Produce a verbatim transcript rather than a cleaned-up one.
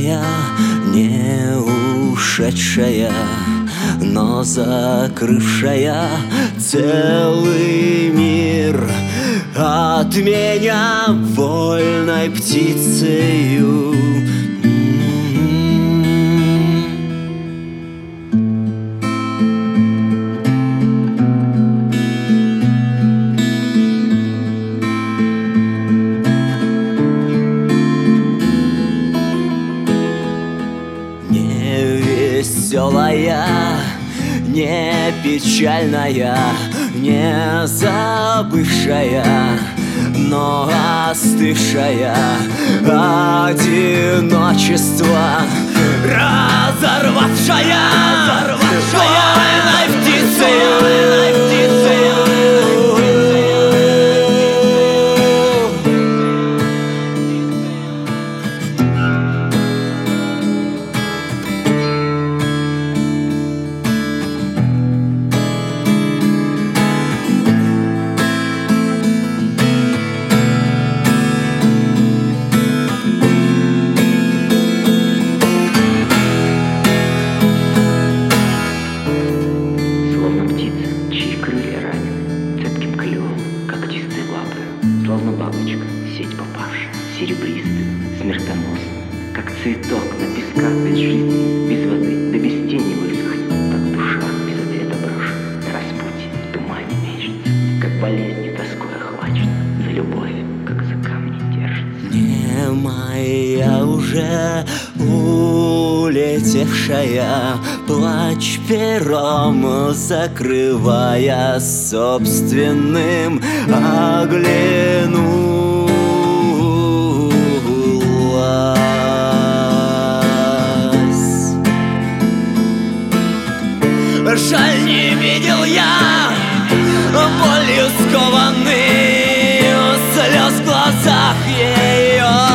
Живая, не ушедшая, но закрывшая целый мир от меня вольной птицею. Веселая, не печальная, не забывшая, но остывшая одиночество, разорвавшая, вольной птицею. Словно бабочка, сеть попавшая, серебристая, смертоносная, как цветок на песках без жизни, без воды, да без тени высохнет, как душа без ответа брошена, на распутье, в тумане мечется, как болезнью тоской охвачена, за любовь, как за камни держится. Не моя уже улетевшая, плач пером закрывая собственным, оглянулась. Жаль, не видел я болью скованный слез в глазах ее.